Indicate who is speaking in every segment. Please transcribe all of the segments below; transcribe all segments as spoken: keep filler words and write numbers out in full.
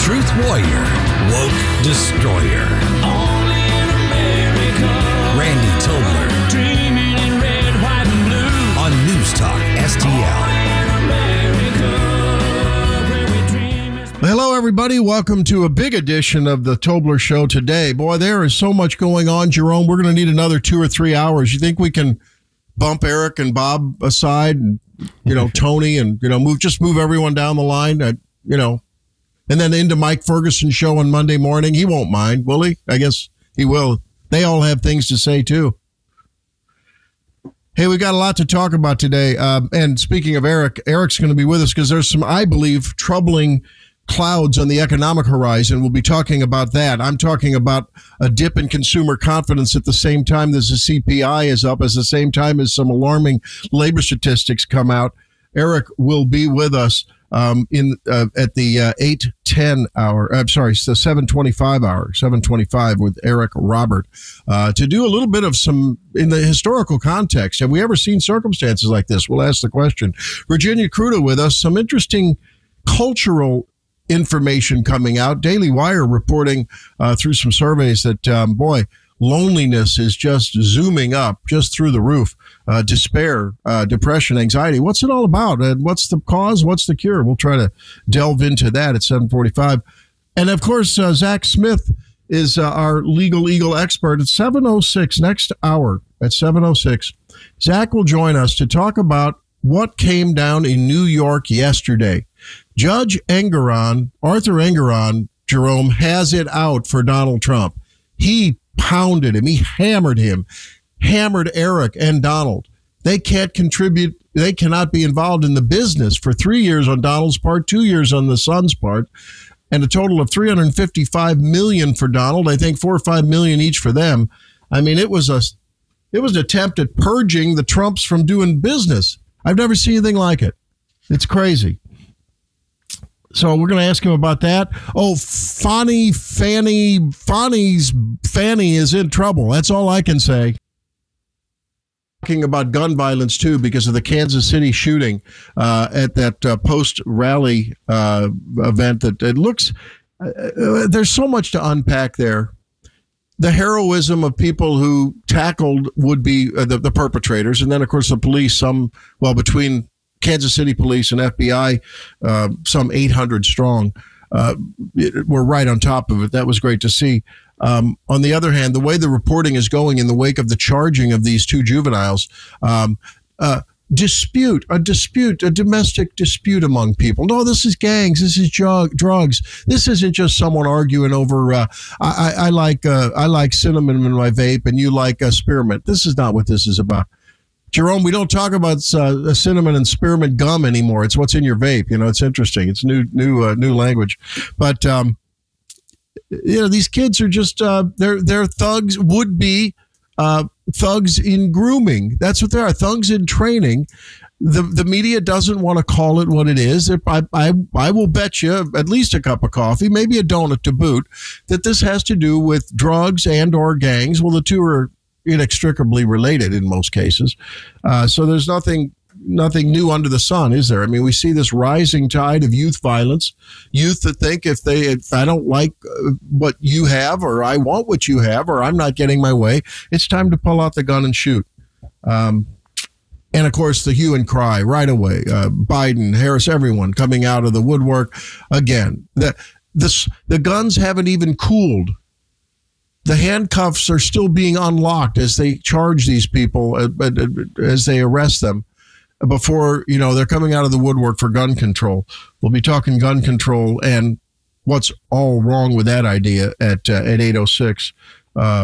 Speaker 1: Truth warrior, woke destroyer. Only in America. Randy Tobler. Dreaming in red, white, and blue. On News Talk S T L.
Speaker 2: Hello, everybody. Welcome to a big edition of the Tobler Show today. Boy, there is so much going on, Jerome. We're going to need another two or three hours. You think we can bump Eric and Bob aside and, you know, Tony and, you know, move, just move everyone down the line, uh, you know, and then into Mike Ferguson's show on Monday morning? He won't mind, will he? I guess he will. They all have things to say, too. Hey, we got a lot to talk about today. Um, and speaking of Eric, Eric's going to be with us because there's some, I believe, troubling clouds on the economic horizon. We'll be talking about that. I'm talking about a dip in consumer confidence at the same time as the C P I is up, at the same time as some alarming labor statistics come out. Eric will be with us um, in uh, at the uh, eight ten hour. I'm sorry, it's the seven twenty-five hour, seven twenty-five with Eric Robert uh, to do a little bit of some in the historical context. Have we ever seen circumstances like this? We'll ask the question. Virginia Kruta with us. Some interesting cultural information coming out. Daily Wire reporting uh, through some surveys that, um, boy, loneliness is just zooming up, just through the roof. Uh, despair, uh, depression, anxiety. What's it all about? And what's the cause? What's the cure? We'll try to delve into that at seven forty-five. And, of course, uh, Zach Smith is uh, our legal eagle expert at seven oh six, next hour at seven oh six. Zach will join us to talk about what came down in New York yesterday. Judge Engoron, Arthur Engoron, Jerome, has it out for Donald Trump. He pounded him. He hammered him, hammered Eric and Donald. They can't contribute. They cannot be involved in the business for three years on Donald's part, two years on the son's part, and a total of three hundred fifty-five million dollars for Donald. I think four or five million each for them. I mean, it was a, it was an attempt at purging the Trumps from doing business. I've never seen anything like it. It's crazy. So we're going to ask him about that. Oh, Fannie, Fannie, Fannie's Fannie is in trouble. That's all I can say. Talking about gun violence, too, because of the Kansas City shooting uh, at that uh, post-rally uh, event. That it looks, uh, there's so much to unpack there. The heroism of people who tackled would-be uh, the, the perpetrators. And then, of course, the police, some, well, between Kansas City police and F B I, uh, some eight hundred strong, uh, it, were right on top of it. That was great to see. Um, on the other hand, the way the reporting is going in the wake of the charging of these two juveniles, um, uh, dispute, a dispute, a domestic dispute among people. No, this is gangs. This is drug, drugs. This isn't just someone arguing over, uh, I, I, I like, uh, I like cinnamon in my vape and you like uh, spearmint. This is not what this is about. Jerome, we don't talk about uh, cinnamon and spearmint gum anymore. It's what's in your vape. You know, it's interesting. It's new, new, uh, new language. But um, you know, these kids are just uh, they're they're thugs. Would be uh, thugs in grooming. That's what they are. Thugs in training. The the media doesn't want to call it what it is. I I I will bet you at least a cup of coffee, maybe a donut to boot, that this has to do with drugs and or gangs. Well, the two are inextricably related in most cases. Uh, so there's nothing nothing new under the sun, is there? I mean, we see this rising tide of youth violence, youth that think if they, if I don't like uh, what you have, or I want what you have, or I'm not getting my way, it's time to pull out the gun and shoot. Um, and of course, the hue and cry right away, uh, Biden, Harris, everyone coming out of the woodwork again. The, this, the guns haven't even cooled. The handcuffs are still being unlocked as they charge these people, uh, uh, as they arrest them before, you know, they're coming out of the woodwork for gun control. We'll be talking gun control and what's all wrong with that idea at uh, at eight oh six uh,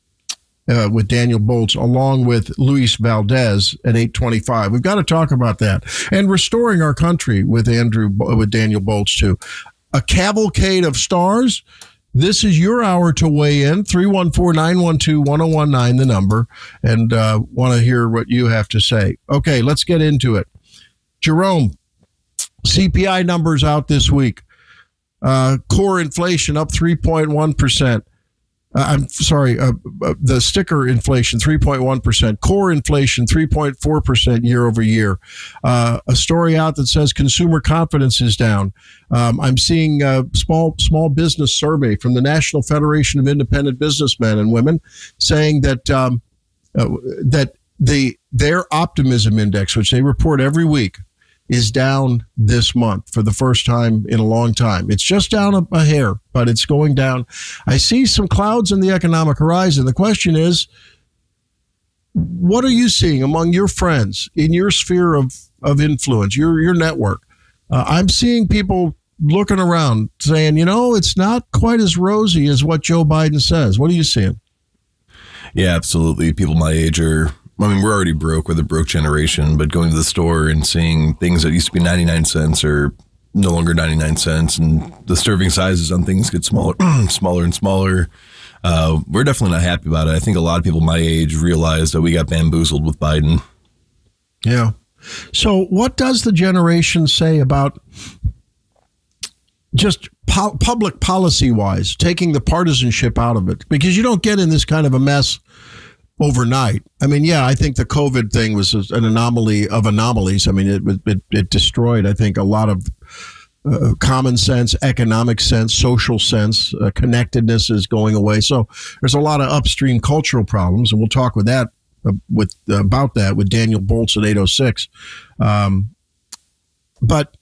Speaker 2: uh, with Daniel Boltz, along with Luis Valdez at eight twenty-five. We've got to talk about that. And restoring our country with Andrew, with Daniel Boltz, too. A cavalcade of stars. This is your hour to weigh in. three one four, nine one two, one oh one nine, the number, and uh, want to hear what you have to say. Okay, let's get into it. Jerome, C P I numbers out this week. Uh, core inflation up three point one percent. Uh, I'm sorry, uh, uh, the sticker inflation, three point one percent. Core inflation, three point four percent year over year. Uh, a story out that says consumer confidence is down. Um, I'm seeing a small, small business survey from the National Federation of Independent Businessmen and Women saying that um, uh, that the their optimism index, which they report every week, is down this month for the first time in a long time. It's just down a, a hair, but it's going down. I see some clouds in the economic horizon. The question is, what are you seeing among your friends in your sphere of, of influence, your, your network? Uh, I'm seeing people looking around saying, you know, it's not quite as rosy as what Joe Biden says. What are you seeing?
Speaker 3: Yeah, absolutely. People my age are, I mean, we're already broke. We're the broke generation, but going to the store and seeing things that used to be ninety-nine cents are no longer ninety-nine cents, and the serving sizes on things get smaller, smaller and smaller. Uh, we're definitely not happy about it. I think a lot of people my age realize that we got bamboozled with Biden.
Speaker 2: Yeah. So what does the generation say about just po- public policy wise, taking the partisanship out of it? Because you don't get in this kind of a mess overnight. I mean, yeah, I think the COVID thing was an anomaly of anomalies. I mean, it it, it destroyed, I think, a lot of uh, common sense, economic sense, social sense. Uh, connectedness is going away. So there's a lot of upstream cultural problems, and we'll talk with that uh, with uh, about that with Daniel Boltz at eight oh six. Um, but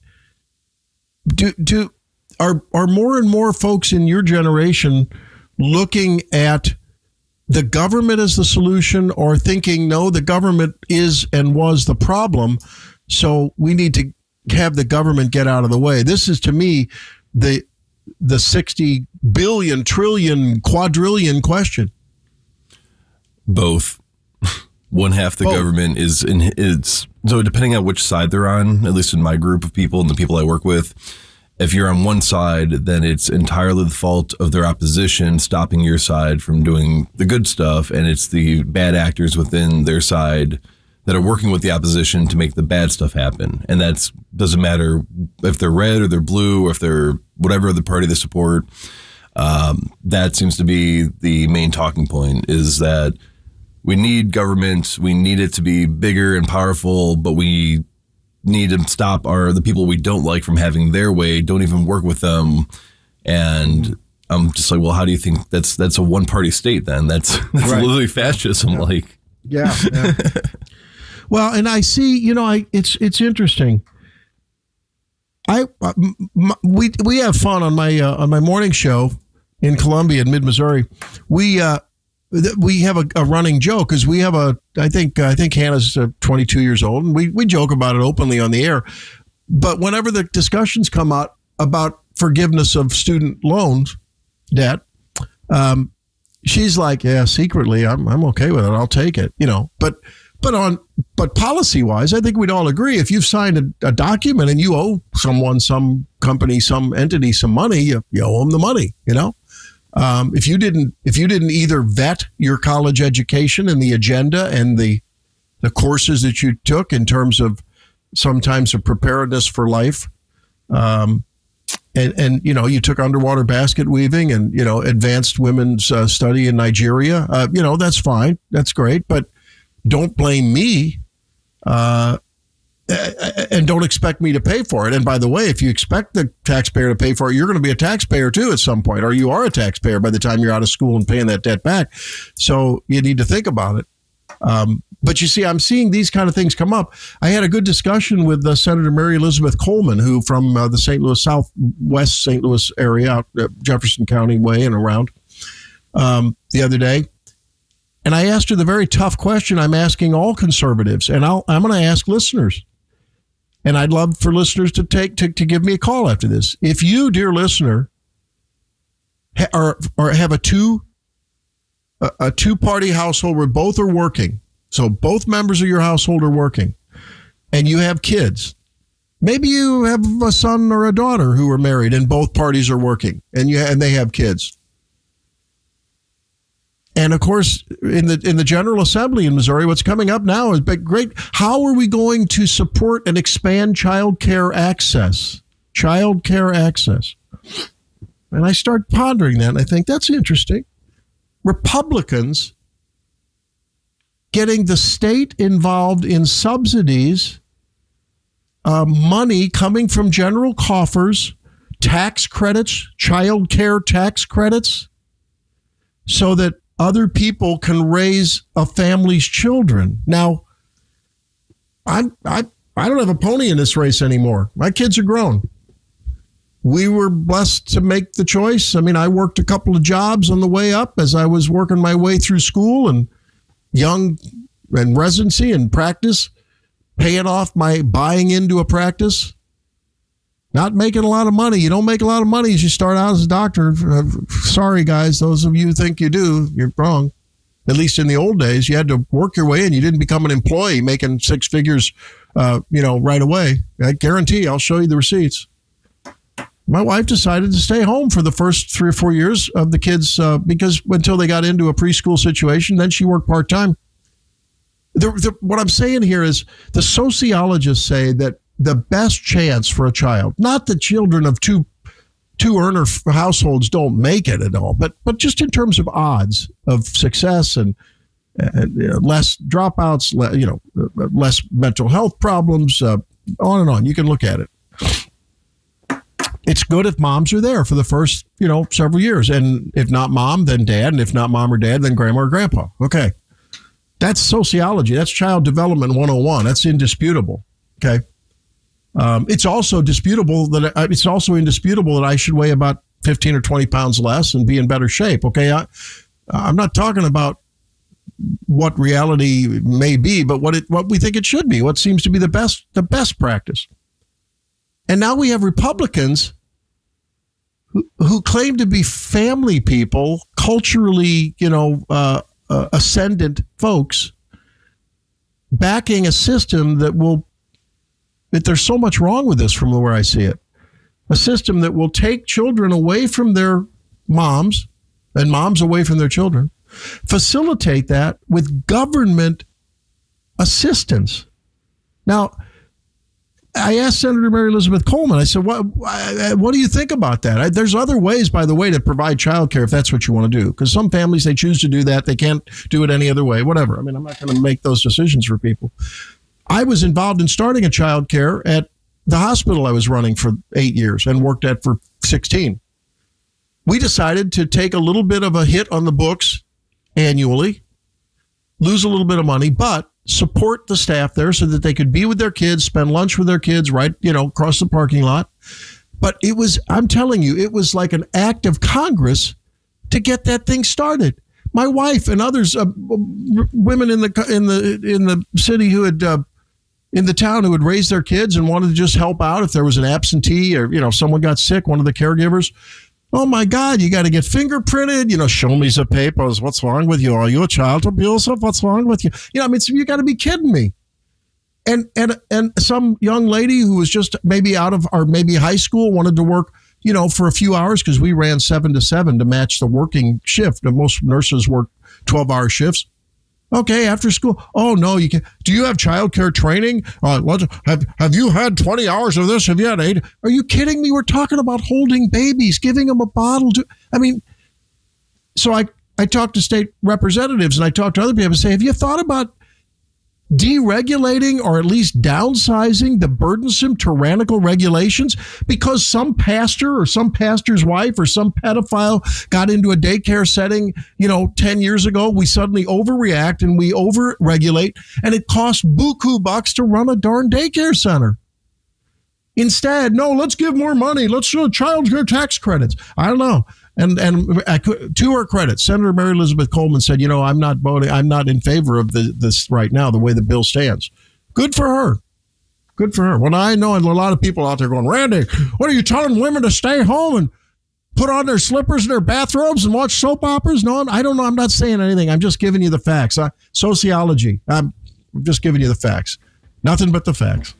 Speaker 2: do do are are more and more folks in your generation looking at the government as the solution, or thinking, no, the government is and was the problem, so we need to have the government get out of the way? This is, to me, the the sixty billion, trillion, quadrillion question.
Speaker 3: Both. One half the
Speaker 2: Both.
Speaker 3: government is in it's so depending on which side they're on, at least in my group of people and the people I work with. If you're on one side, then it's entirely the fault of their opposition stopping your side from doing the good stuff. And it's the bad actors within their side that are working with the opposition to make the bad stuff happen. And that's doesn't matter if they're red or they're blue or if they're whatever the party they support. Um, that seems to be the main talking point, is that we need government. We need it to be bigger and powerful, but we need to stop our the people we don't like from having their way. Don't even work with them. And I'm just like, well, how do you think that's that's a one party state then? That's that's
Speaker 2: Right.
Speaker 3: literally fascism.
Speaker 2: Yeah.
Speaker 3: Like,
Speaker 2: Yeah. yeah. Well, and I see, you know, I it's it's interesting. I m- we we have fun on my uh, on my morning show in Columbia in mid Missouri. We uh, we have a, a running joke, because we have a I think I think Hannah's uh, twenty-two years old, and we we joke about it openly on the air. But whenever the discussions come out about forgiveness of student loans debt, um, she's like, yeah, secretly, I'm I'm okay with it. I'll take it, you know. But but on but policy wise, I think we'd all agree, if you've signed a, a document and you owe someone, some company, some entity, some money, you, you owe them the money, you know. Um, if you didn't, if you didn't either vet your college education and the agenda and the the courses that you took in terms of sometimes of preparedness for life, um, and and you know, you took underwater basket weaving and, you know, advanced women's uh, study in Nigeria, uh, you know, that's fine, that's great, but don't blame me, uh, and don't expect me to pay for it. And by the way, if you expect the taxpayer to pay for it, you're going to be a taxpayer too at some point, or you are a taxpayer by the time you're out of school and paying that debt back. So you need to think about it. Um, but you see, I'm seeing these kind of things come up. I had a good discussion with uh, Senator Mary Elizabeth Coleman, who from uh, the Saint Louis, Southwest Saint Louis area, out uh, Jefferson County way and around, um, the other day. And I asked her the very tough question I'm asking all conservatives, and I'll, I'm going to ask listeners. And I'd love for listeners to take to, to give me a call after this. If you, dear listener, ha, are or have a two a, a two party household where both are working, so both members of your household are working, and you have kids. Maybe you have a son or a daughter who are married, and both parties are working, and you and they have kids. And of course, in the in the General Assembly in Missouri, what's coming up now is big, great. How are we going to support and expand child care access? Child care access. And I start pondering that, and I think that's interesting. Republicans getting the state involved in subsidies, uh, money coming from general coffers, tax credits, child care tax credits, so that other people can raise a family's children. Now, I I I don't have a pony in this race anymore. My kids are grown. We were blessed to make the choice. I mean, I worked a couple of jobs on the way up as I was working my way through school and young and residency and practice, paying off my buying into a practice. Not making a lot of money. You don't make a lot of money as you start out as a doctor. Sorry, guys. Those of you who think you do, you're wrong. At least in the old days, you had to work your way in. You didn't become an employee making six figures, uh, you know, right away. I guarantee I'll show you the receipts. My wife decided to stay home for the first three or four years of the kids uh, because until they got into a preschool situation, then she worked part-time. The, the, what I'm saying here is the sociologists say that the best chance for a child, not that children of two two earner households don't make it at all, but but just in terms of odds of success and uh, less dropouts, you know, less mental health problems, uh, on and on. You can look at it. It's good if moms are there for the first, you know, several years. And if not mom, then dad. And if not mom or dad, then grandma or grandpa. Okay. That's sociology. That's child development one oh one. That's indisputable. Okay. Um, it's also disputable that I, it's also indisputable that I should weigh about fifteen or twenty pounds less and be in better shape. Okay. I, I'm not talking about what reality may be, but what it, what we think it should be, what seems to be the best, the best practice. And now we have Republicans who, who claim to be family people, culturally, you know, uh, uh, ascendant folks, backing a system that will, that there's so much wrong with this from where I see it. A system that will take children away from their moms and moms away from their children, facilitate that with government assistance. Now, I asked Senator Mary Elizabeth Coleman, I said, what, what do you think about that? I, there's other ways, by the way, to provide childcare if that's what you want to do. Because some families, they choose to do that. They can't do it any other way, whatever. I mean, I'm not going to make those decisions for people. I was involved in starting a childcare at the hospital I was running for eight years and worked at for sixteen. We decided to take a little bit of a hit on the books annually, lose a little bit of money, but support the staff there so that they could be with their kids, spend lunch with their kids right, you know, across the parking lot. But it was, I'm telling you, it was like an act of Congress to get that thing started. My wife and others, uh, women in the in the in the city who had uh, in the town who had raised their kids and wanted to just help out if there was an absentee or, you know, someone got sick, one of the caregivers. Oh, my God, you got to get fingerprinted. You know, show me the papers. What's wrong with you? Are you a child abuser? What's wrong with you? You know, I mean, you got to be kidding me. And and and some young lady who was just maybe out of, or maybe high school, wanted to work, you know, for a few hours because we ran seven to seven to match the working shift. And most nurses work twelve hour shifts. Okay, after school. Oh, no, you can't. Do you have childcare training? Uh, have, have you had twenty hours of this? Have you had eight? Are you kidding me? We're talking about holding babies, giving them a bottle. To, I mean, so I, I talked to state representatives and I talked to other people and say, have you thought about deregulating or at least downsizing the burdensome tyrannical regulations because some pastor or some pastor's wife or some pedophile got into a daycare setting, you know, ten years ago? We suddenly overreact and we overregulate, and it costs buku bucks to run a darn daycare center. Instead, no, let's give more money. Let's show child care tax credits. I don't know. And and I could, to her credit, Senator Mary Elizabeth Coleman said, you know, I'm not voting. I'm not in favor of the, this right now, the way the bill stands. Good for her. Good for her. Well, I know a lot of people out there going, Randy, what are you telling women to stay home and put on their slippers and their bathrobes and watch soap operas? No, I don't know. I'm not saying anything. I'm just giving you the facts. Uh, sociology. I'm just giving you the facts. Nothing but the facts.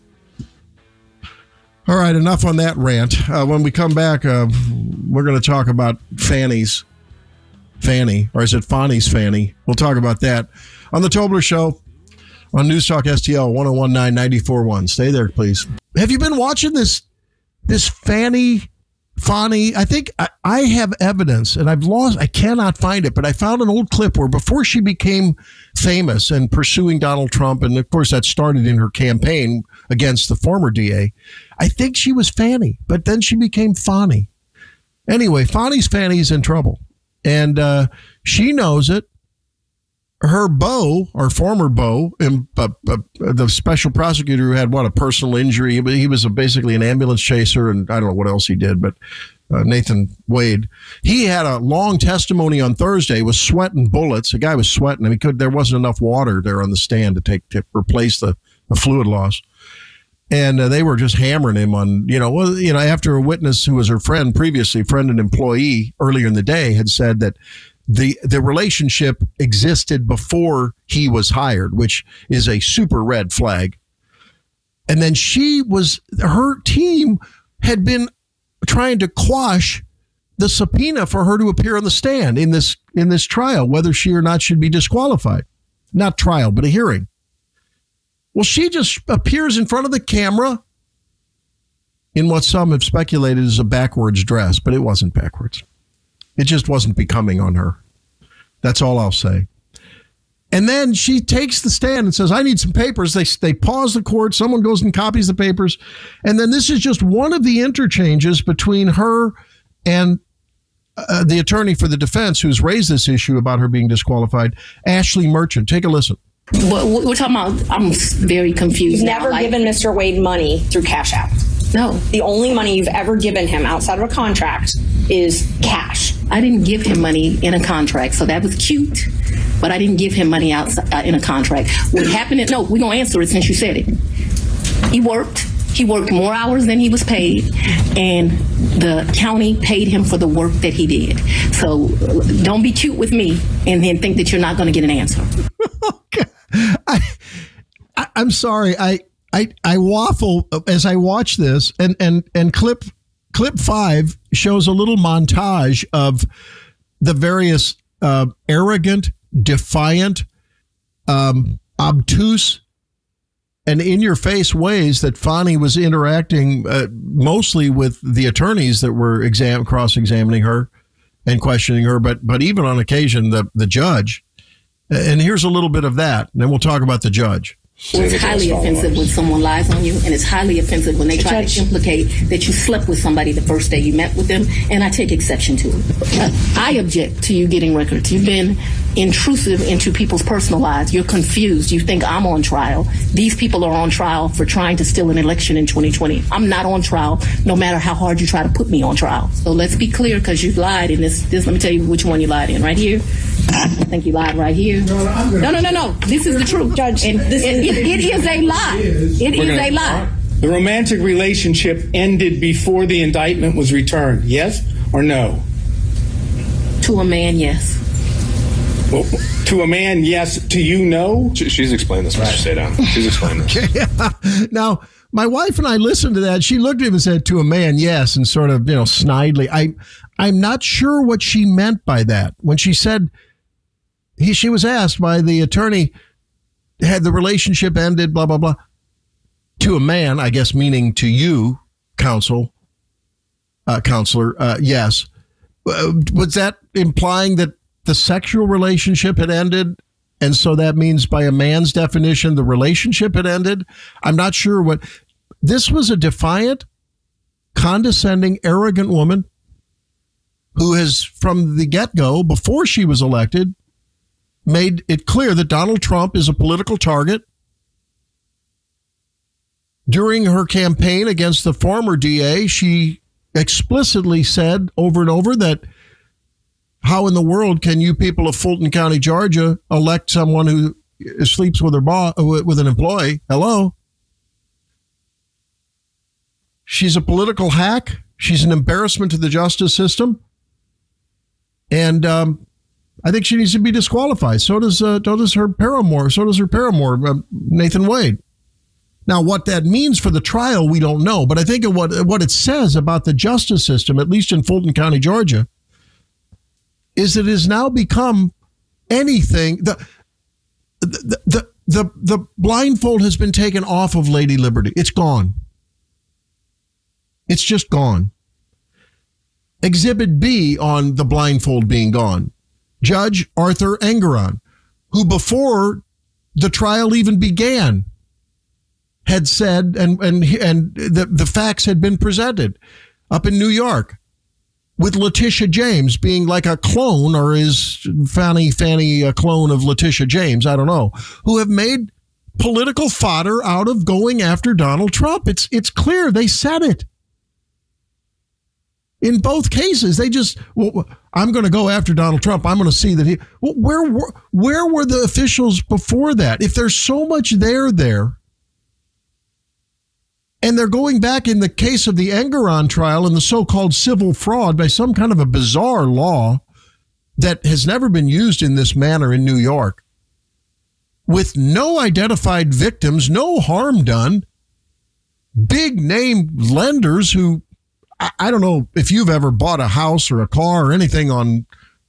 Speaker 2: All right, enough on that rant. Uh, when we come back, uh, we're going to talk about Fanny's Fanny, or is it Fanny's Fanny? We'll talk about that on the Tobler Show on News Talk S T L one oh one nine, ninety-four point one. Stay there, please. Have you been watching this this Fanny Fani, I think I, I have evidence, and I've lost, I cannot find it, but I found an old clip where before she became famous and pursuing Donald Trump, and of course that started in her campaign against the former D A, I think she was Fanny, but then she became Fani. Anyway, Fani's Fanny's in trouble, and uh, she knows it. Her beau, or former beau, um, uh, uh, the special prosecutor who had, what, a personal injury. He, he was a, basically an ambulance chaser, and I don't know what else he did, but uh, Nathan Wade, he had a long testimony on Thursday, was sweating bullets. The guy was sweating. I mean, could, there wasn't enough water there on the stand to take to replace the, the fluid loss. And uh, they were just hammering him on, you know, well, you know, after a witness who was her friend previously, friend and employee earlier in the day, had said that the the relationship existed before he was hired, which is a super red flag. And then she was, her team had been trying to quash the subpoena for her to appear on the stand in this in this trial, whether she or not should be disqualified. Not trial, but a hearing. Well, she just appears in front of the camera in what some have speculated is a backwards dress, but it wasn't backwards. It just wasn't becoming on her. That's all I'll say. And then she takes the stand and says, I need some papers. They they pause the court. Someone goes and copies the papers. And then this is just one of the interchanges between her and uh, the attorney for the defense who's raised this issue about her being disqualified, Ashley Merchant. Take a listen.
Speaker 4: What we're talking about, I'm very confused.
Speaker 5: You've
Speaker 4: now.
Speaker 5: never
Speaker 4: like,
Speaker 5: given Mister Wade money through Cash App.
Speaker 4: No.
Speaker 5: The only money you've ever given him outside of a contract is cash.
Speaker 4: I didn't give him money in a contract, so that was cute. But I didn't give him money outside uh, in a contract. What happened? No, we're gonna answer it since you said it. He worked. He worked more hours than he was paid, and the county paid him for the work that he did. So don't be cute with me and then think that you're not going to get an answer.
Speaker 2: Okay. I, I, I'm sorry. I, I, I waffle as I watch this, and, and, and clip, clip five shows a little montage of the various uh, arrogant, defiant, um, obtuse, and in-your-face ways that Fani was interacting uh, mostly with the attorneys that were exam cross-examining her and questioning her, but but even on occasion the the judge. And here's a little bit of that, and then we'll talk about the judge.
Speaker 4: It's highly offensive when someone lies on you, and it's highly offensive when they try to implicate that you slept with somebody the first day you met with them, and I take exception to it. I object to you getting records. You've been intrusive into people's personal lives. You're confused. You think I'm on trial. These people are on trial for trying to steal an election in twenty twenty. I'm not on trial, no matter how hard you try to put me on trial. So let's be clear, because you've lied in this, this. Let me tell you which one you lied in. Right here. I think you lied right here. No, no, no, no. This is the truth.
Speaker 5: Judge,
Speaker 4: and
Speaker 5: this
Speaker 4: it,
Speaker 5: is,
Speaker 4: it, it is a lie. It is a lie.
Speaker 6: The romantic relationship ended before the indictment was returned. Yes or no?
Speaker 4: To a man, yes.
Speaker 6: Well, to a man, yes. To you, no?
Speaker 7: She, she's explained this, Mister Sadan. She's explained this.
Speaker 2: Yeah. Now, my wife and I listened to that. She looked at him and said, to a man, yes, and sort of, you know, snidely. I, I'm not sure what she meant by that. When she said, he, she was asked by the attorney, had the relationship ended, blah, blah, blah. To a man, I guess meaning to you, counsel, uh, counselor, uh, yes. Uh, was that implying that the sexual relationship had ended? And so that means by a man's definition, the relationship had ended? I'm not sure what. This was a defiant, condescending, arrogant woman who has, from the get-go, before she was elected, made it clear that Donald Trump is a political target. During her campaign against the former D A, she explicitly said over and over that how in the world can you people of Fulton County, Georgia, elect someone who sleeps with her boss, with an employee? Hello? She's a political hack. She's an embarrassment to the justice system. And um, I think she needs to be disqualified. So does, uh, so does her paramour. So does her paramour, uh, Nathan Wade. Now, what that means for the trial, we don't know. But I think what, what it says about the justice system, at least in Fulton County, Georgia, is that it has now become anything. The, the, the, the, the blindfold has been taken off of Lady Liberty. It's gone. It's just gone. Exhibit B on the blindfold being gone, Judge Arthur Engoron, who before the trial even began had said, and and and the, the facts had been presented up in New York, with Letitia James being like a clone, or is Fanny Fanny a clone of Letitia James? I don't know, who have made political fodder out of going after Donald Trump. It's it's clear they said it. In both cases, they just, well, I'm going to go after Donald Trump. I'm going to see that he, well, where, were, where were the officials before that? If there's so much there there, and they're going back in the case of the Engoron trial and the so-called civil fraud by some kind of a bizarre law that has never been used in this manner in New York, with no identified victims, no harm done, big name lenders who, I don't know if you've ever bought a house or a car or anything on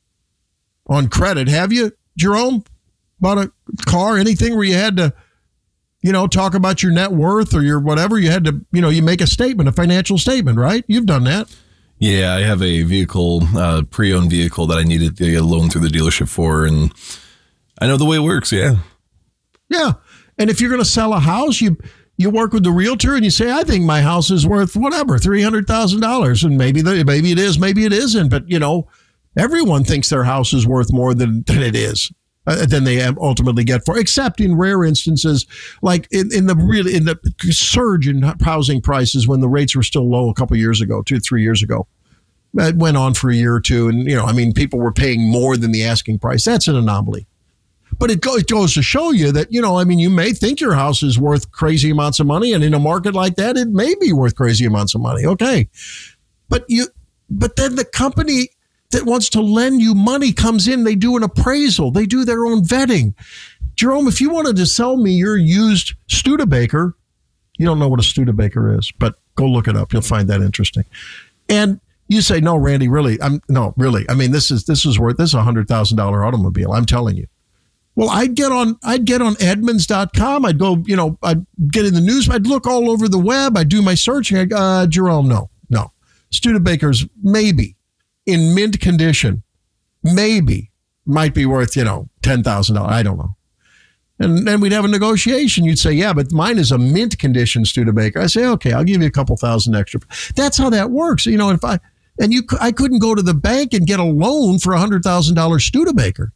Speaker 2: on credit. Have you, Jerome? Bought a car, anything where you had to, you know, talk about your net worth or your whatever? You had to, you know, you make a statement, a financial statement, right? You've done that.
Speaker 3: Yeah, I have a vehicle, uh, pre-owned vehicle that I needed to get a loan through the dealership for, and I know the way it works, yeah.
Speaker 2: Yeah, and if you're going to sell a house, you... You work with the realtor and you say, I think my house is worth whatever, three hundred thousand dollars. And maybe the, maybe it is, maybe it isn't. But, you know, everyone thinks their house is worth more than, than it is, uh, than they ultimately get for, except in rare instances, like in, in the really in the surge in housing prices when the rates were still low a couple years ago, two, three years ago. It went on for a year or two. And, you know, I mean, people were paying more than the asking price. That's an anomaly. But it, go, it goes to show you that, you know, I mean, you may think your house is worth crazy amounts of money. And in a market like that, it may be worth crazy amounts of money. Okay. But you, but then the company that wants to lend you money comes in. They do an appraisal. They do their own vetting. Jerome, if you wanted to sell me your used Studebaker, you don't know what a Studebaker is, but go look it up. You'll find that interesting. And you say, no, Randy, really, I'm no, really. I mean, this is this is worth this is a hundred thousand dollar automobile. I'm telling you. Well, I'd get on I'd get on Edmunds dot com. I'd go, you know, I'd get in the news. I'd look all over the web. I'd do my searching. I'd, uh, Jerome, no, no. Studebaker's maybe in mint condition, maybe might be worth, you know, ten thousand dollars. I don't know. And then we'd have a negotiation. You'd say, yeah, but mine is a mint condition Studebaker. I say, okay, I'll give you a couple thousand extra. That's how that works. You know, if I, and you, I couldn't go to the bank and get a loan for a hundred thousand dollars Studebaker.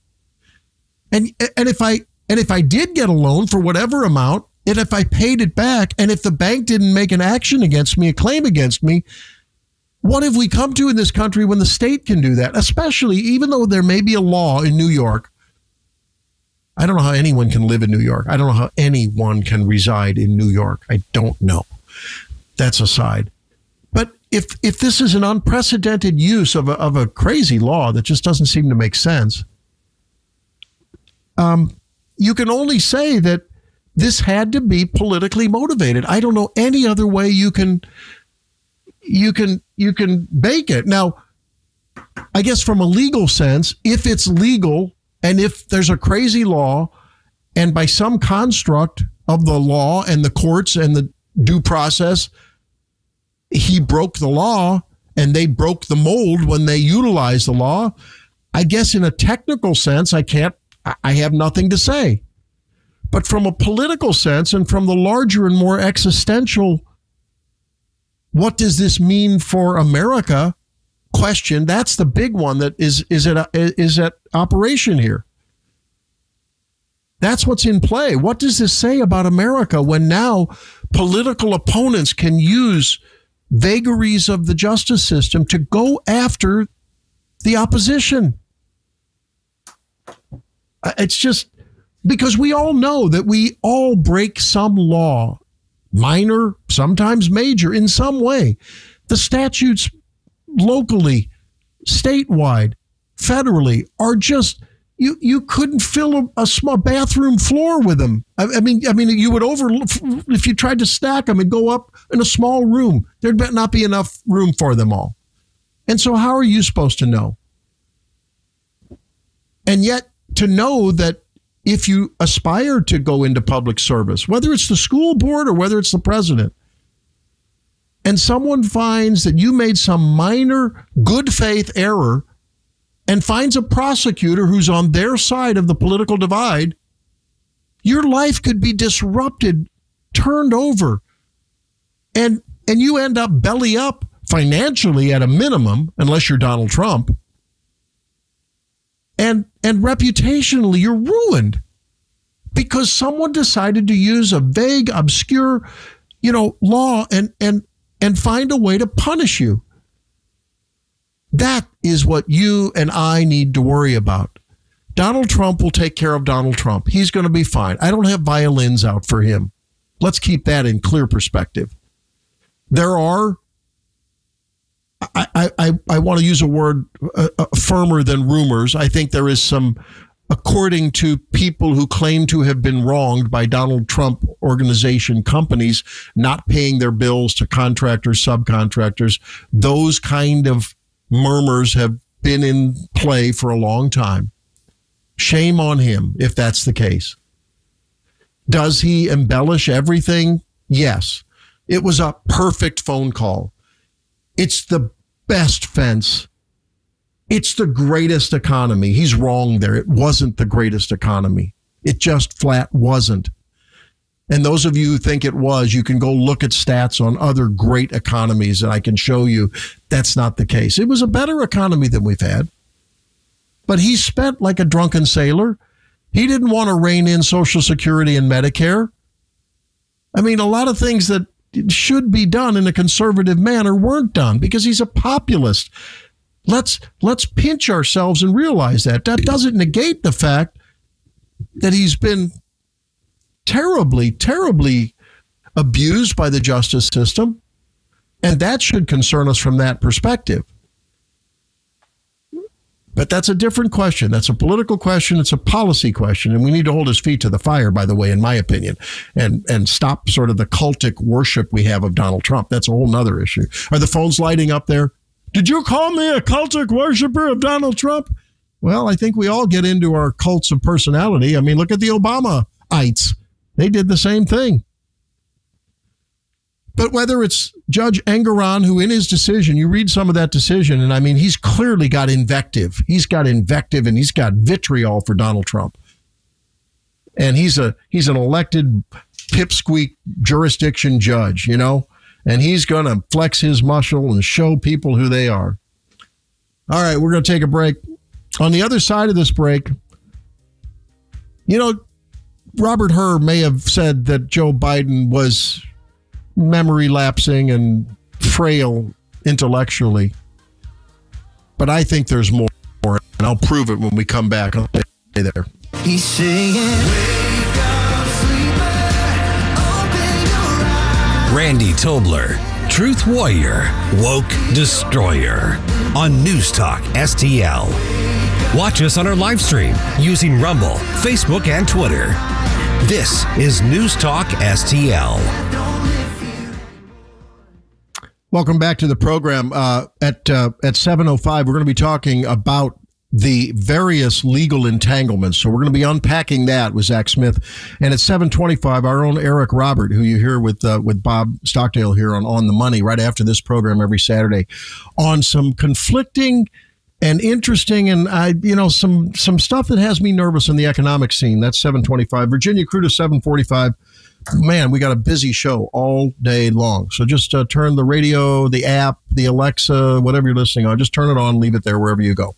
Speaker 2: And and if I and if I did get a loan for whatever amount, and if I paid it back, and if the bank didn't make an action against me, a claim against me, what have we come to in this country when the state can do that? Especially, even though there may be a law in New York. I don't know how anyone can live in New York. I don't know how anyone can reside in New York. I don't know. That's aside. But if if this is an unprecedented use of a, of a crazy law that just doesn't seem to make sense, Um, you can only say that this had to be politically motivated. I don't know any other way you can you can you can bake it. Now, I guess from a legal sense, if it's legal and if there's a crazy law and by some construct of the law and the courts and the due process, he broke the law and they broke the mold when they utilized the law, I guess in a technical sense, I can't I have nothing to say. But from a political sense and from the larger and more existential, what does this mean for America question, that's the big one that is is at, is at operation here. That's what's in play. What does this say about America when now political opponents can use vagaries of the justice system to go after the opposition? It's just because we all know that we all break some law, minor, sometimes major, in some way. The statutes locally, statewide, federally are just, you you couldn't fill a, a small bathroom floor with them. I, I mean, I mean, you would over, if you tried to stack them and go up in a small room, there'd not be enough room for them all. And so how are you supposed to know? And yet, to know that if you aspire to go into public service, whether it's the school board or whether it's the president, and someone finds that you made some minor good faith error and finds a prosecutor who's on their side of the political divide, your life could be disrupted, turned over, and and you end up belly up financially at a minimum, unless you're Donald Trump. And and reputationally, you're ruined because someone decided to use a vague, obscure, you know, law and and and find a way to punish you. That is what you and I need to worry about. Donald Trump will take care of Donald Trump. He's going to be fine. I don't have violins out for him. Let's keep that in clear perspective. There are, I, I, I want to use a word uh, uh, firmer than rumors. I think there is some, according to people who claim to have been wronged by Donald Trump organization companies not paying their bills to contractors, subcontractors, those kind of murmurs have been in play for a long time. Shame on him if that's the case. Does he embellish everything? Yes. It was a perfect phone call. It's the best fence. It's the greatest economy. He's wrong there. It wasn't the greatest economy. It just flat wasn't. And those of you who think it was, you can go look at stats on other great economies, and I can show you that's not the case. It was a better economy than we've had. But he spent like a drunken sailor. He didn't want to rein in Social Security and Medicare. I mean, a lot of things that should be done in a conservative manner weren't done because he's a populist. Let's let's pinch ourselves and realize that. That doesn't negate the fact that he's been terribly, terribly abused by the justice system. And that should concern us from that perspective. But that's a different question. That's a political question. It's a policy question. And we need to hold his feet to the fire, by the way, in my opinion, and and stop sort of the cultic worship we have of Donald Trump. That's a whole nother issue. Are the phones lighting up there? Did you call me a cultic worshiper of Donald Trump? Well, I think we all get into our cults of personality. I mean, look at the Obama-ites. They did the same thing. But whether it's Judge Engoron, who in his decision, you read some of that decision, and I mean, he's clearly got invective. He's got invective and he's got vitriol for Donald Trump. And he's a he's an elected pipsqueak jurisdiction judge, you know, and he's going to flex his muscle and show people who they are. All right, we're going to take a break. On the other side of this break, you know, Robert Hur may have said that Joe Biden was memory lapsing and frail intellectually. But I think there's more, and I'll prove it when we come back. I'll stay there. He's saying, wake up, sleeper, open your eyes.
Speaker 1: Randy Tobler, Truth Warrior, Woke Destroyer on News Talk S T L. Watch us on our live stream using Rumble, Facebook, and Twitter. This is News Talk S T L.
Speaker 2: Welcome back to the program. Uh, at uh, at seven oh five, we're going to be talking about the various legal entanglements. So we're going to be unpacking that with Zach Smith. And at seven twenty-five, our own Eric Robert, who you hear with uh, with Bob Stockdale here on On the Money, right after this program every Saturday, on some conflicting and interesting and I, you know, some some stuff that has me nervous in the economic scene. That's seven twenty-five. Virginia Crude is seven forty-five. Man, we got a busy show all day long. So just uh, turn the radio, the app, the Alexa, whatever you're listening on, just turn it on, leave it there wherever you go.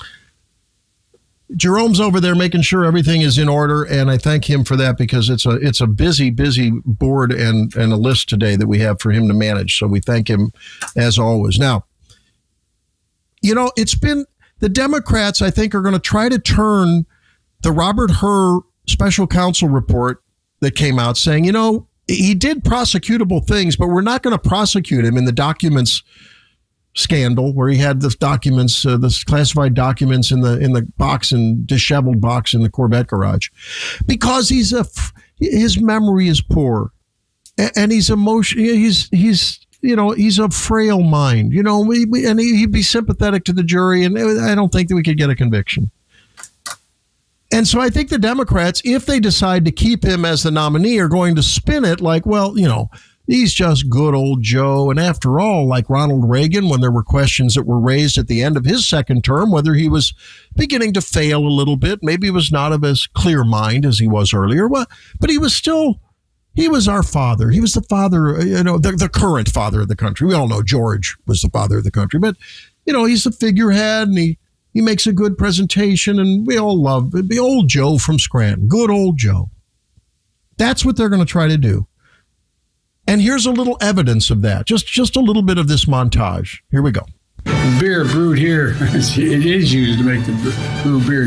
Speaker 2: Jerome's over there making sure everything is in order, and I thank him for that because it's a it's a busy, busy board and, and a list today that we have for him to manage. So we thank him as always. Now, you know, it's been the Democrats, I think, are going to try to turn the Robert Hur special counsel report that came out saying, you know, he did prosecutable things, but we're not going to prosecute him in the documents scandal where he had the documents, uh, the classified documents in the in the box and disheveled box in the Corvette garage, because he's a his memory is poor and he's emotion he's he's you know he's a frail mind, you know, we, we, and he'd be sympathetic to the jury, and I don't think that we could get a conviction. And so I think the Democrats, if they decide to keep him as the nominee, are going to spin it like, well, you know, He's just good old Joe. And after all, like Ronald Reagan, when there were questions that were raised at the end of his second term, whether he was beginning to fail a little bit, maybe he was not of as clear mind as he was earlier, well, but he was still, he was our father. He was the father, you know, the, the current father of the country. We all know George was the father of the country, but, you know, he's the figurehead and he, he makes a good presentation and we all love the old Joe from Scranton. Good old Joe. That's what they're going to try to do. And here's a little evidence of that. Just just a little bit of this montage. Here we go.
Speaker 8: Beer brewed here, it is used to make the brew beer.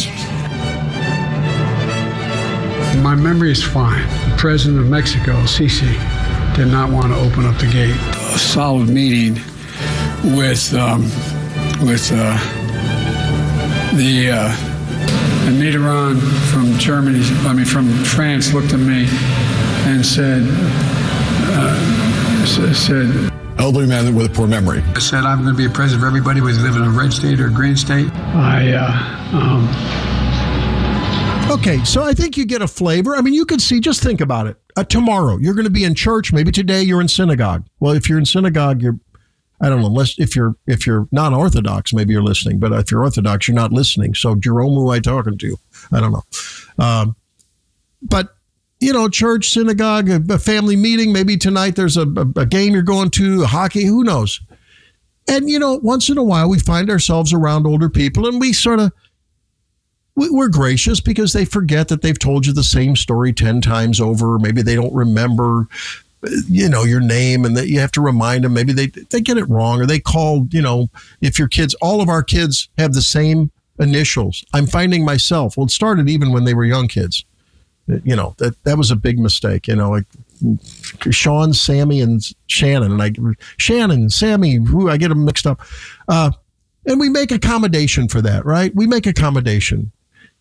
Speaker 8: My memory is fine. The president of Mexico, Sisi, did not want to open up the gate. A solid meeting with um, with uh, the uh, and Mitterrand from Germany, I mean from France, looked at me and said. Uh, said,
Speaker 9: elderly man with a poor memory.
Speaker 8: I said, I'm going to be a president for everybody, whether they live in a red state or a green state. I, uh, um...
Speaker 2: Okay, so I think you get a flavor. I mean, you can see, just think about it. Uh, tomorrow, you're going to be in church. Maybe today you're in synagogue. Well, if you're in synagogue, you're, I don't know, unless if you're, if you're non-Orthodox, maybe you're listening. But if you're Orthodox, you're not listening. So Jerome, who am I talking to? I don't know. Um, but you know, church, synagogue, a, a family meeting. Maybe tonight there's a, a, a game you're going to, a hockey, who knows? And, you know, once in a while we find ourselves around older people and we sort of, we, we're gracious because they forget that they've told you the same story ten times over. Maybe they don't remember, you know, your name and that you have to remind them. Maybe they, they get it wrong or they call, you know, if your kids, all of our kids have the same initials. I'm finding myself, well, it started even when they were young kids. You know, that, that was a big mistake, you know, like Sean, Sammy, and Shannon. And I, Shannon, Sammy, who I get them mixed up. Uh, and we make accommodation for that, right? We make accommodation.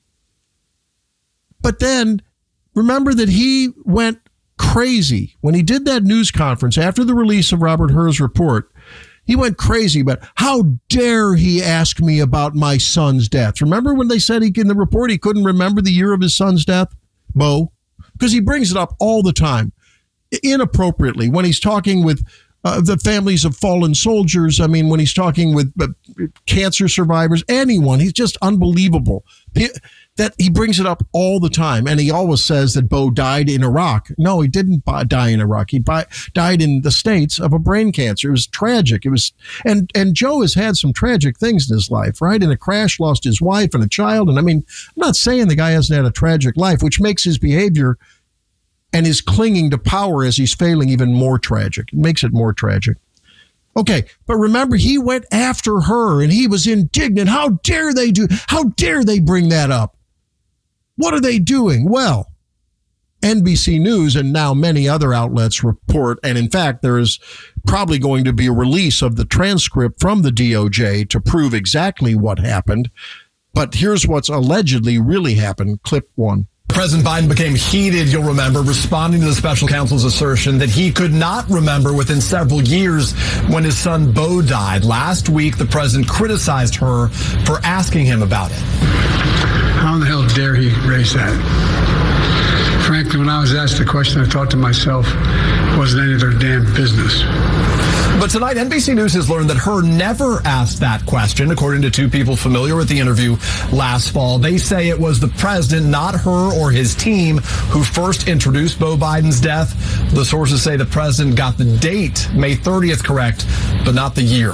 Speaker 2: But then remember that he went crazy when he did that news conference after the release of Robert Hur's report. He went crazy, but how dare he ask me about my son's death? Remember when they said he in the report he couldn't remember the year of his son's death? Bo, because he brings it up all the time, inappropriately, when he's talking with uh, the families of fallen soldiers. I mean, when he's talking with uh, cancer survivors, anyone, he's just unbelievable. He, that he brings it up all the time. And he always says that Bo died in Iraq. No, he didn't die in Iraq. He bi- died in the States of a brain cancer. It was tragic. It was, and, and Joe has had some tragic things in his life, right? In a crash, lost his wife and a child. And I mean, I'm not saying the guy hasn't had a tragic life, which makes his behavior and his clinging to power as he's failing even more tragic. It makes it more tragic. Okay, but remember, he went after her and he was indignant. How dare they do, how dare they bring that up? What are they doing? Well, N B C News and now many other outlets report, and in fact, there is probably going to be a release of the transcript from the D O J to prove exactly what happened. But here's what's allegedly really happened. Clip one.
Speaker 9: President Biden became heated, you'll remember, responding to the special counsel's assertion that he could not remember within several years when his son Bo died. Last week, the president criticized her for asking him about it.
Speaker 8: How in the hell dare he raise that? Frankly, when I was asked the question, I thought to myself, it wasn't any of their damn business.
Speaker 9: But tonight, N B C News has learned that Hur never asked that question, according to two people familiar with the interview last fall. They say it was the president, not Hur or his team, who first introduced Bo Biden's death. The sources say the president got the date, May thirtieth, correct, but not the year.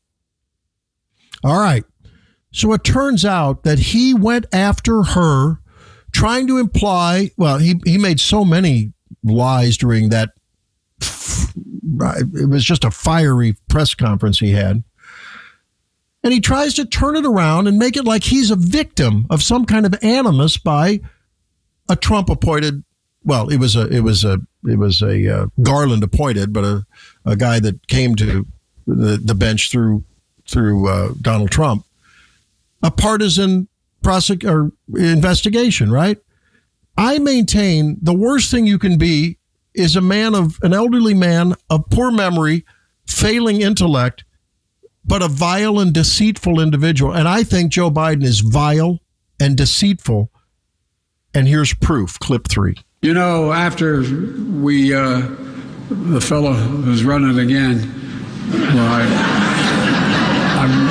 Speaker 2: All right. So it turns out that he went after her, trying to imply, well, he, he made so many lies during that. It was just a fiery press conference he had. And he tries to turn it around and make it like he's a victim of some kind of animus by a Trump appointed. Well, it was a it was a it was a uh, Garland appointed, but a, a guy that came to the, the bench through through uh, Donald Trump. A partisan prosec- or investigation, right? I maintain the worst thing you can be is a man of an elderly man of poor memory, failing intellect, but a vile and deceitful individual. And I think Joe Biden is vile and deceitful. And here's proof. Clip three.
Speaker 8: You know, after we uh, the fellow who's running again, well, I, I'm,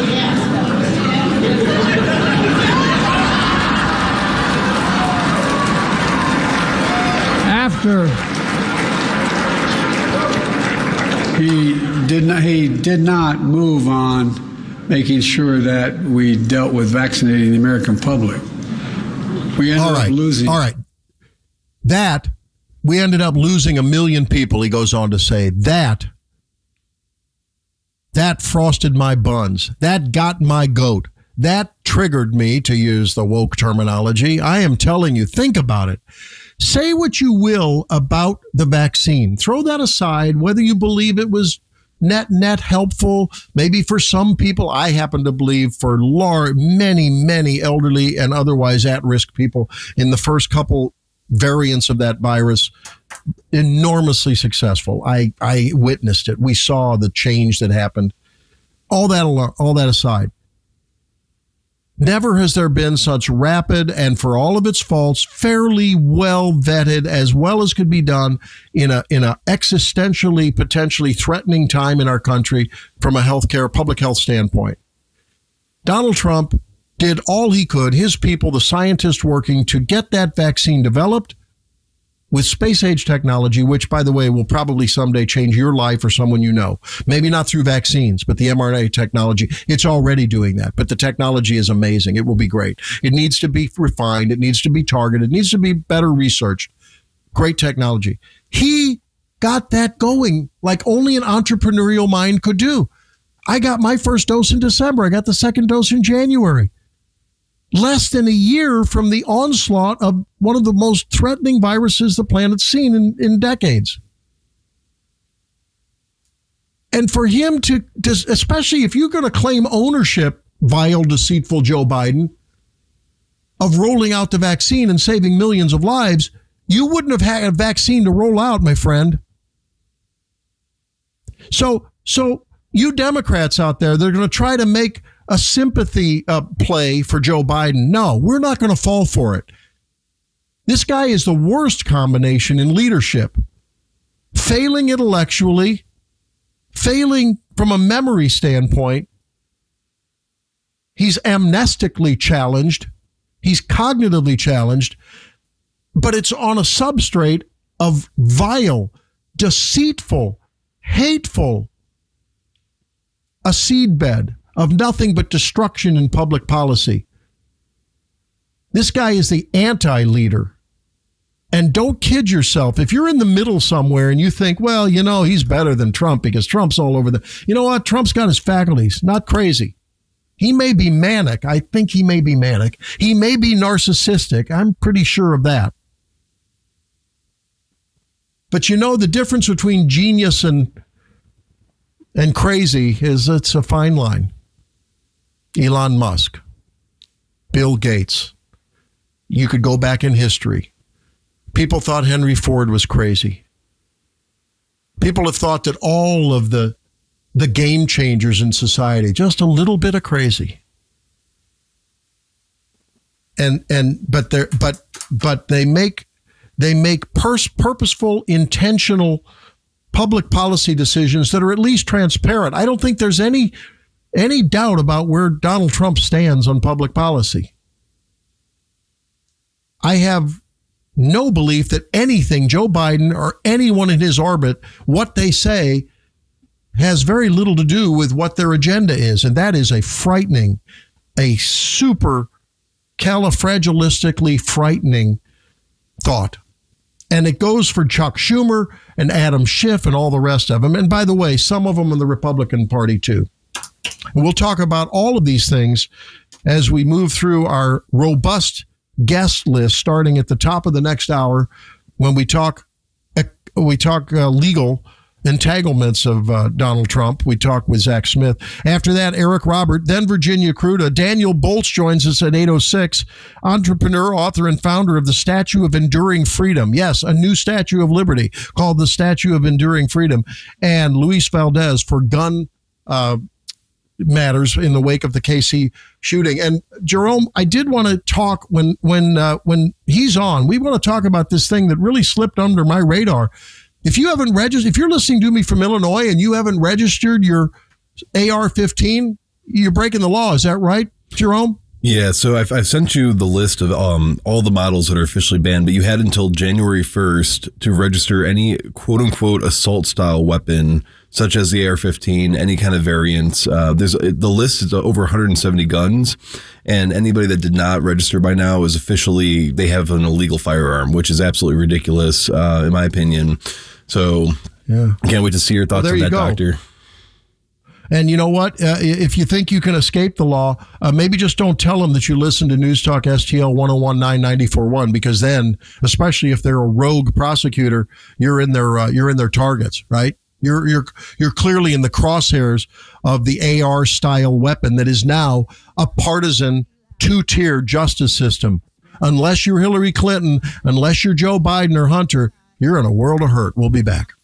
Speaker 8: after he did not, he did not move on making sure that we dealt with vaccinating the American public. We ended
Speaker 2: All right.
Speaker 8: up losing.
Speaker 2: All right. That, we ended up losing a million people, he goes on to say. That, that frosted my buns. That got my goat. That triggered me, to use the woke terminology. I am telling you, think about it. Say what you will about the vaccine. Throw that aside, whether you believe it was net, net helpful. Maybe for some people, I happen to believe for large, many, many elderly and otherwise at-risk people in the first couple variants of that virus, enormously successful. I, I witnessed it. We saw the change that happened. All that, all that aside. Never has there been such rapid and, for all of its faults, fairly well vetted, as well as could be done in a in a existentially, potentially threatening time in our country from a healthcare, public health standpoint. Donald Trump did all he could, his people, the scientists working to get that vaccine developed with space-age technology, which, by the way, will probably someday change your life or someone you know. Maybe not through vaccines, but the mRNA technology, it's already doing that. But the technology is amazing. It will be great. It needs to be refined. It needs to be targeted. It needs to be better researched. Great technology. He got that going like only an entrepreneurial mind could do. I got my first dose in December. I got the second dose in January. Less than a year from the onslaught of one of the most threatening viruses the planet's seen in, in decades. And for him to, to, especially if you're going to claim ownership, vile, deceitful Joe Biden, of rolling out the vaccine and saving millions of lives, you wouldn't have had a vaccine to roll out, my friend. So, so you Democrats out there, they're going to try to make a sympathy uh, play for Joe Biden. No, we're not going to fall for it. This guy is the worst combination in leadership. Failing intellectually, failing from a memory standpoint. He's amnestically challenged. He's cognitively challenged. But it's on a substrate of vile, deceitful, hateful, a seedbed of nothing but destruction in public policy. This guy is the anti-leader. And don't kid yourself. If you're in the middle somewhere and you think, well, you know, he's better than Trump because Trump's all over the... You know what? Trump's got his faculties. Not crazy. He may be manic. I think he may be manic. He may be narcissistic. I'm pretty sure of that. But you know, the difference between genius and and crazy is it's a fine line. Elon Musk, Bill Gates. You could go back in history. People thought Henry Ford was crazy. People have thought that all of the the game changers in society, just a little bit of crazy. And and but they but but they make they make pers- purposeful, intentional public policy decisions that are at least transparent. I don't think there's any any doubt about where Donald Trump stands on public policy. I have no belief that anything Joe Biden or anyone in his orbit, what they say, has very little to do with what their agenda is. And that is a frightening, a super califragilistically frightening thought. And it goes for Chuck Schumer and Adam Schiff and all the rest of them. And by the way, some of them in the Republican Party, too. And we'll talk about all of these things as we move through our robust guest list, starting at the top of the next hour when we talk we talk uh, legal entanglements of uh, Donald Trump. We talk with Zach Smith. After that, Eric Robert, then Virginia Kruta. Daniel Bolts joins us at eight oh six, entrepreneur, author, and founder of the Statue of Enduring Freedom. Yes, a new Statue of Liberty called the Statue of Enduring Freedom. And Luis Valdez for gun uh, matters in the wake of the K C shooting. And Jerome, I did want to talk when when uh, when he's on. We want to talk about this thing that really slipped under my radar. If you haven't registered, if you're listening to me from Illinois and you haven't registered your A R fifteen, you're breaking the law. Is that right, Jerome?
Speaker 3: Yeah, so I've, I've sent you the list of um, all the models that are officially banned, but you had until January first to register any quote-unquote assault-style weapon, such as the A R fifteen, any kind of variants. Uh, there's the list is over one hundred seventy guns, and anybody that did not register by now is officially, they have an illegal firearm, which is absolutely ridiculous, uh, in my opinion. So
Speaker 2: yeah,
Speaker 3: I can't wait to see your thoughts
Speaker 2: well,
Speaker 3: on
Speaker 2: you
Speaker 3: that,
Speaker 2: go.
Speaker 3: Doctor.
Speaker 2: And you know what? Uh, if you think you can escape the law, uh, maybe just don't tell them that you listen to News Talk S T L one oh one nine ninety-four point one, because then, especially if they're a rogue prosecutor, you're in their uh, you're in their targets, right? You're you're you're clearly in the crosshairs of the A R style weapon that is now a partisan two-tier justice system. Unless you're Hillary Clinton, unless you're Joe Biden or Hunter, you're in a world of hurt. We'll be back.